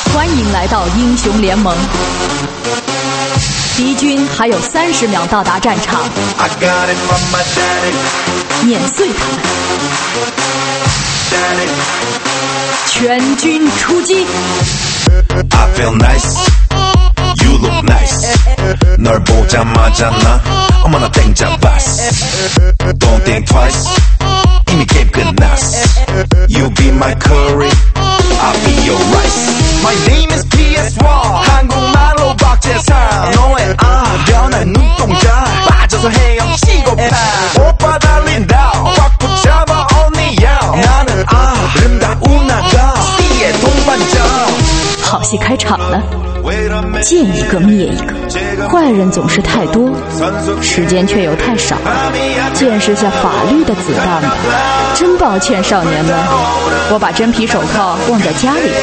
欢迎来到英雄联盟。敌军还有30秒到达战场，碾碎他们！全军出击！ I feel nice, you look nice. 널 보자마자 나 어머나 땡잡았어. Don't think twice, 이미 게임 끝났어. You be my curry, I'll be your rice. My name is PS1, 한국말로 박재상. 너의 변한 눈동자 빠져서 헤엄치고파. 오빠 달린다, 꽉 붙잡아 언니야. 나는 아름다운 아가, C의 동반자. 好戏开场了，见一个灭一个，坏人总是太多，时间却又太少，见识下法律的子弹吧。真抱歉，少年们，我把真皮手铐忘在家里。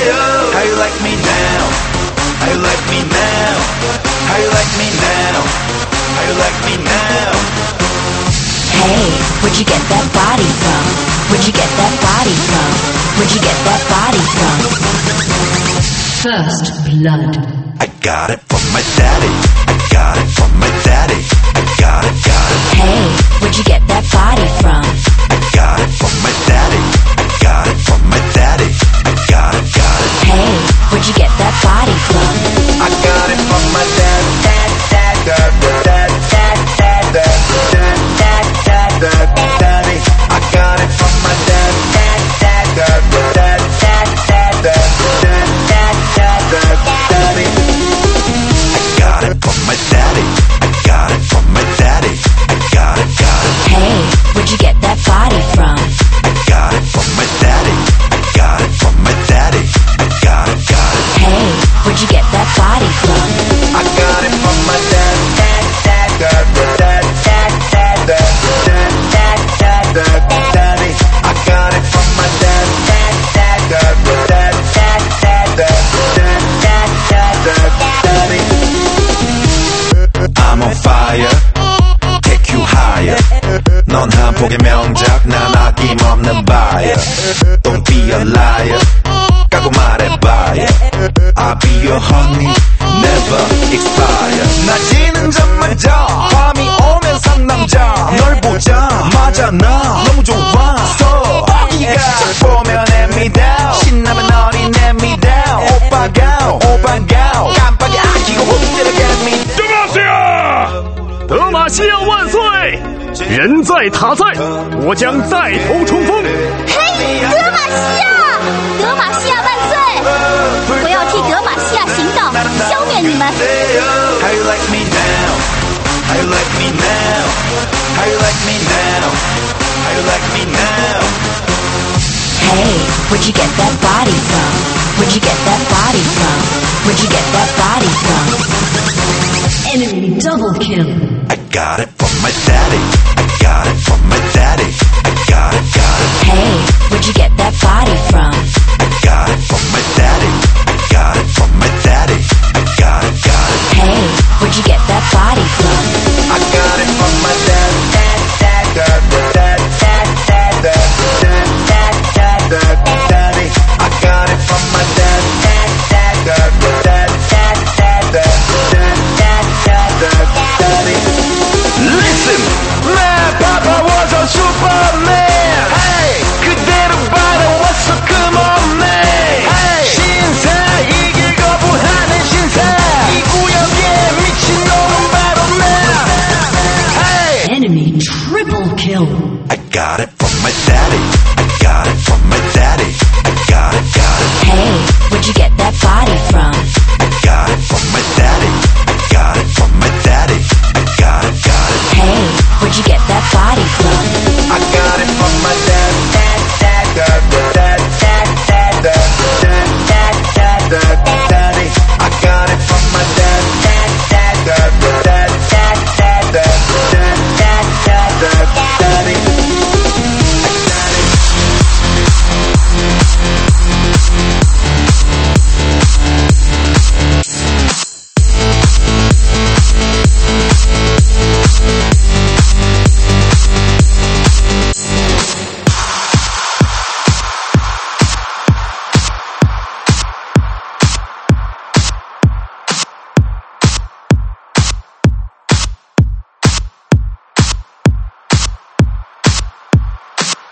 Hey, where'd you get that body from? Where'd you get that body from? Where'd you get that body from? First blood. I got it from my daddy. I got it from my daddy. I got it. Hey, where'd you get that body from? I got it from my daddy. I got it from my daddy. I got it. Hey, where'd you get that body from? I got it from my daddy. I got it from my daddy. Hey, where'd you get that body from? I got it from my daddy. I got it from my daddy. I got it. Hey, where'd you get that body from? I got it from my daddy. I got it from my daddy. I'm on fire. Take you higher. 넌 한 폭의 명작, 난 아낌없는 buyer. Don't be a liar. 까고 말해봐요. I'll be your honey, never expire. 낮이는 잠만 자, 밤이 오면 상남자. 널 보자마자 나 너무 좋았어. 뻐기가 보면 hand me down. 신나면 너리 let me down. 오빠가 깜빡이 아끼고 혼내려 get me down. 德玛西亚万岁！人在塔在，我将带头冲锋。 嘿，德玛西亚！德玛西亚万岁！我要替德玛西亚行道，消灭你们！ How you like me now? How you like me now? How you like me now? How you like me now? Hey, where'd you get that body from? Where'd you get that body from? Where'd you get that body from? Enemy double kill. I got it from my daddy.